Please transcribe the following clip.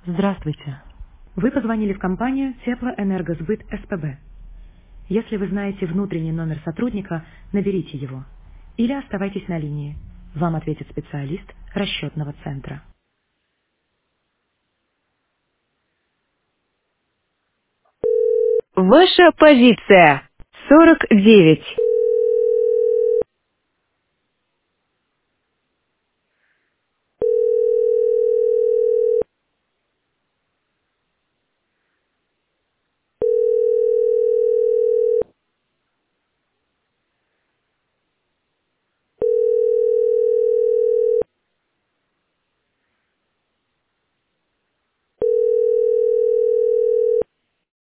Здравствуйте. Вы позвонили в компанию Теплоэнергосбыт СПБ. Если вы знаете внутренний номер сотрудника, наберите его. Или оставайтесь на линии. Вам ответит специалист расчетного центра. Ваша позиция 49.